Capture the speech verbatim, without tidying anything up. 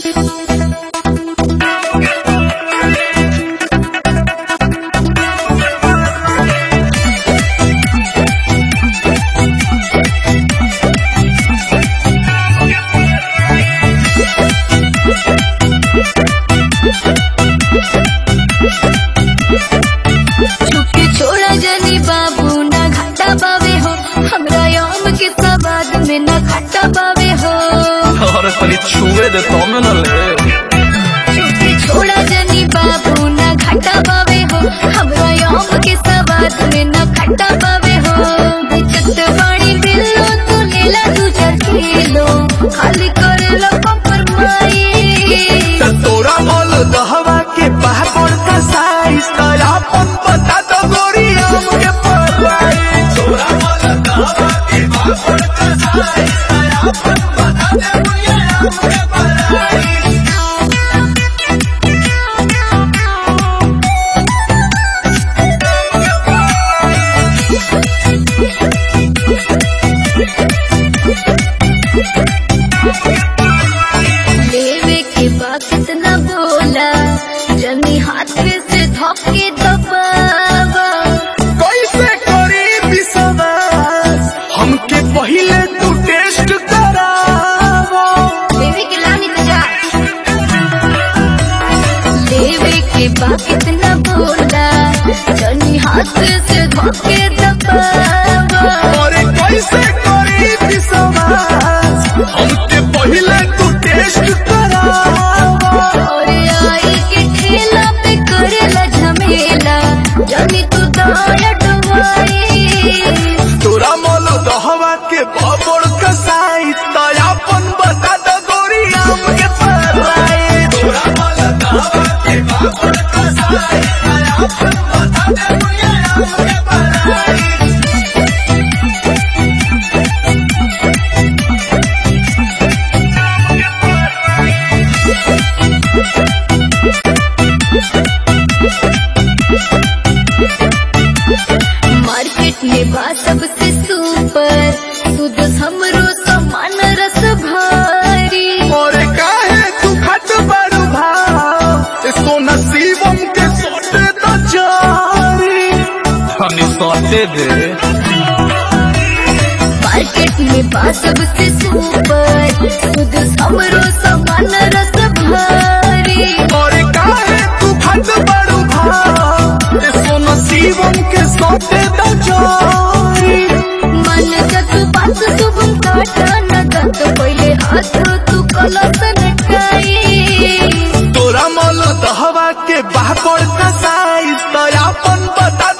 न खट्टा पावे हो और खाली छुए दे तो न ले छोड़ा जनी बाबू न खट्टा पावे हो हमरा आम के सवाद में न खट्टा पावे हो बेचत बाड़ी बिल्लो तो लेला दू चार किलो खाली करेला कंप्रोमाइज तोरा मोल दहवा के पापड़ का साइज तया पन बता दो गोरी आम के पलाई तोरा मोल दहवा के पापड़ का साइज तया पन बता दे गोरी आम के पलाई लेवे के बात न बोला जनी हाथ से धोके दबावा कैसे करी विश्वास हमके पहले तू टेस्ट करावा लेवे के लानी तो जा लेवे के बात न बोला जनी हाथ से धोके दबावा और कैसे करी विश्वास हमके पहले तू टेस्ट करावा और आई के ठेला पे करेला झमेला जनी तू दाया डुबाई तोरा मोल दहवा के पापड़ का साइज तयापन बता दो गोरी आम के पलाई तोरा मोल दहवा के पापड़ का साइज तयापन बता दो गोरी आम के पलाई मार्केट में बा सबसे सुपर सुध हमरो समान रस भारी और काहे तू खट बड़ू भाव इसको नसीबम के सोटे तो जारी हनी सोटे दे मार्केट में बा सबसे सुपर सुध हमरो समान रस भारी और काहे तू खट बड़ू भाव इसको नसीबम के सोटे तो जारी मन जत बात शुभम काटा न दत पहले हाथ तू कलस नटाई तोरा मोल दहवा के बापड़ का साइज तयापन बता